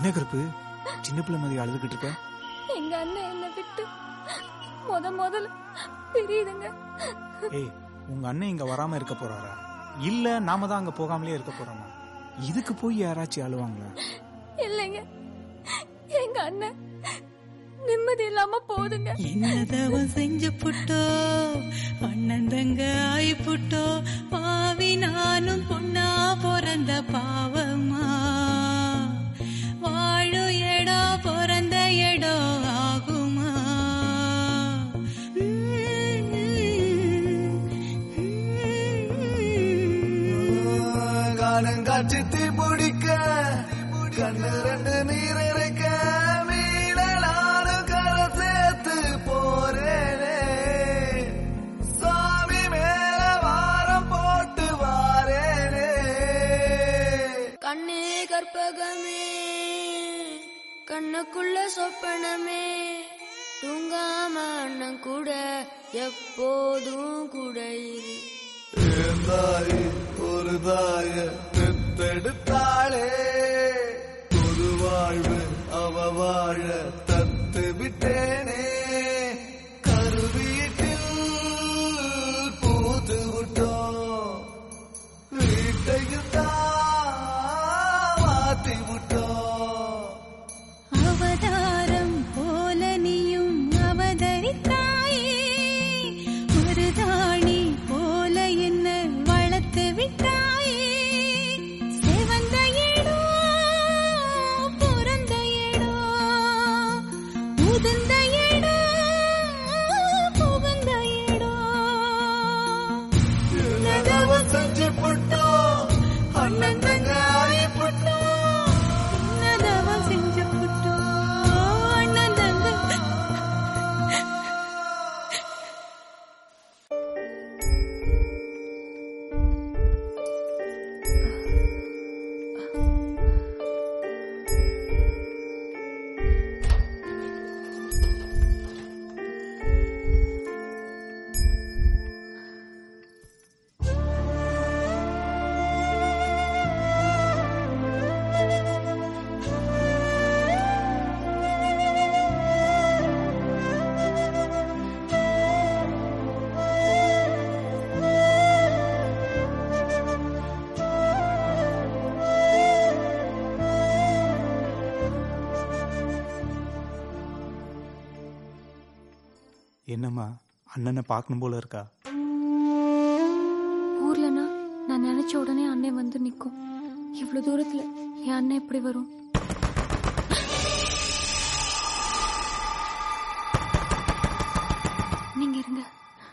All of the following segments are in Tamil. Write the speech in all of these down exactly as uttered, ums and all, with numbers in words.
என்ன கருப்பு சின்ன பிள்ளை மாதிரி அழுதுகிட்டு இருக்க? எங்க அண்ணன் என்ன விட்டு முத முதல்ல பிரியுதுங்க. ஏய், உங்க அண்ணன் இங்க வராம இருக்க போறாரா இல்ல நாம தான் அங்க போகாமலே இருக்க போறோமா? இதுக்கு போய் யாராச்சும் அழுவாங்களா? இல்லைங்க, எங்க அண்ணன் நிம்மதி இல்லாம போதுங்க. என்னதவன் செஞ்சு புட்டோ அண்ணன் தங்க ஆயி புட்டோ பாவி நானும் பொண்ணா பிறந்த பாவமா வாழு எடோ பிறந்த எடோ ஆகுமா? கானங்காட்சி தீ பிடிக்க கண்ணு ரெண்டு நீர் இருக்க மீனலாடு கரை சேர்த்து போறேனே சாமி மேல வாரம் போட்டு வாரேனே. கண்ணே கற்பகமே கண்ணுக்குள்ள சொப்பனமே தூங்காம அண்ணன் கூட எப்போதும் கூட இரு. தாய் ஒரு தாய பெத்தெடுத்தாளே ஒரு வாழ்வு அவ வாழ தத்து விட்டேனே கருவீட்டில் பூத்து விட்டோம் வீட்டையும் தான் மாத்தி விட்டோம். அவதாரம் போல நீயும் அவதரித்தாயே ஒரு தாணி போல என்ன வளர்த்து விட்டாயே செவந்த ஏடோ பிறந்த ஏடோ உதிர்ந்த ஏடோ புகுந்த ஏடோ என்னதவன் செஞ்சு புட்டோம் அண்ணன் தங்க ஆயி புட்டோம். என்னதவன் செஞ்சு புட்டோ அண்ணன் தங்க. என்னம்மா அண்ணனை பார்க்கணும் போல இருக்கா? ஊர்லனா நான் நினைச்ச உடனே அண்ணன் வந்து நிக்கும். இவ்வளவு தூரத்துல என் அண்ணன் எப்படி வரும்? நீங்க இருங்க.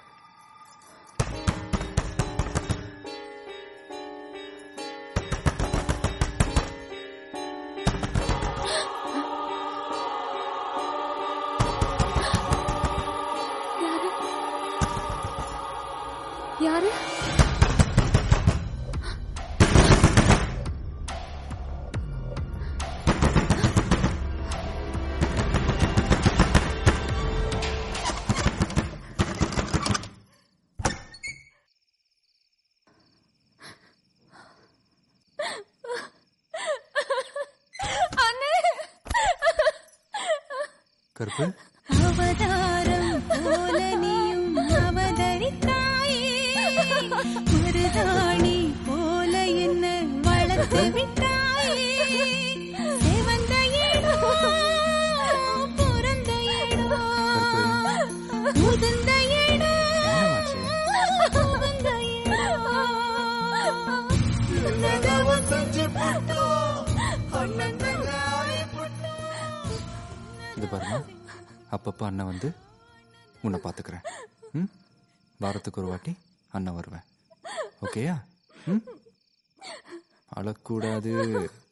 யாரு? கருப்பு அவதாரம் போல நீயும் அவதரித்தாயே ஒரு தாணி போல என்ன வளர்த்து விட்டாயே செவந்த ஏடோ பிறந்த ஏடோ உதிர்ந்த ஏடோ புகுந்த ஏடோ என்னதவன் செஞ்சு புட்டோம் அண்ணன் தங்க ஆயி புட்டோம். இது பாருங்க, அப்பப்போ அண்ணன் வந்து உன்னை பார்த்துக்கிறேன். ம், வாரத்துக்கு ஒரு வாட்டி அண்ணன் வருவேன். ஓகேயா? ம், அழக்கூடாது.